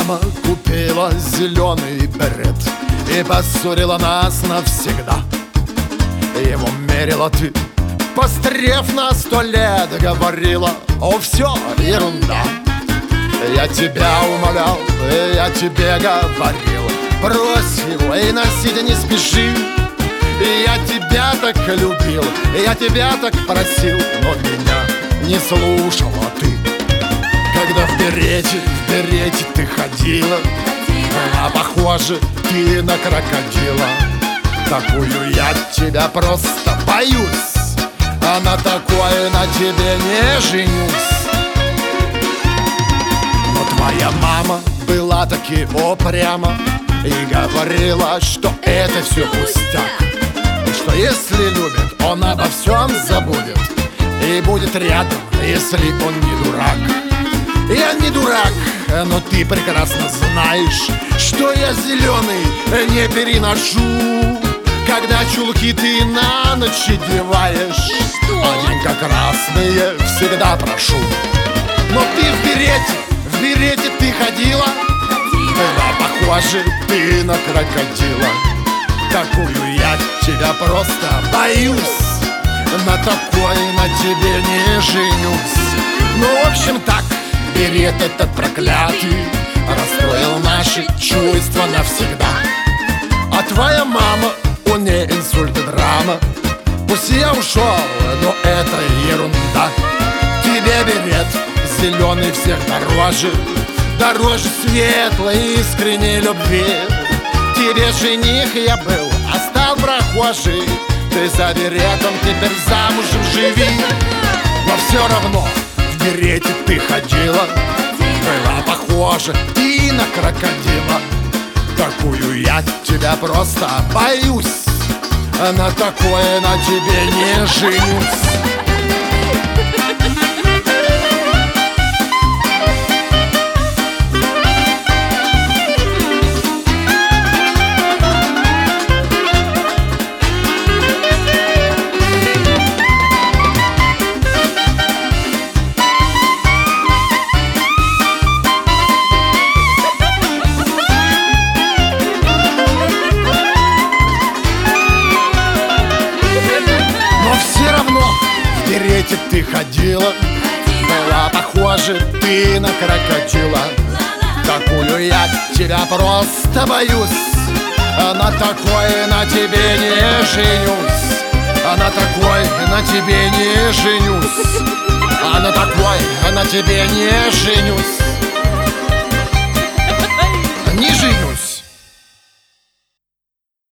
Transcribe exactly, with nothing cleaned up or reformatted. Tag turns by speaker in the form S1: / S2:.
S1: мама купила зеленый берет и поссорила нас навсегда. Его мерила ты, пострев на сто лет, говорила: о, все ерунда. Я тебя умолял, я тебе говорил: брось его и носить не спеши. Я тебя так любил, я тебя так просил, но меня не слушала ты. Когда в берете, в берете ты ходила, была похожа ты на крокодила. Такую я тебя просто боюсь, а на такое на тебе не женюсь. Но твоя мама была таки упряма и говорила, что это все пустяк, и что если любит, он обо всем забудет и будет рядом, если он не дурак. Я не дурак, но ты прекрасно знаешь, что я зеленый не переношу, когда чулки ты на ночь одеваешь, оденька красные всегда прошу. Но ты в берете, в берете ты ходила, была похожа ты на крокодила. Такую я тебя просто боюсь, на такой на тебе не женюсь. Ну, в общем, так, берет этот проклятый расстроил наши чувства навсегда. А твоя мама, у ней инсульт и драма. Пусть я ушел, но это ерунда. Тебе берет зеленый всех дороже, дороже светлой искренней любви. Тебе жених я был, а стал прохожий. Ты за беретом теперь замужем живи. Но все равно в берете ты ходила, была похожа ты на крокодила. Такую я тебя просто боюсь, на такое на тебе не женюсь. В берете ты ходила, была похожа ты на крокодила. Такую я тебя просто боюсь, на такой на тебе не женюсь. А на такой на тебе не женюсь. А на такой на тебе не женюсь.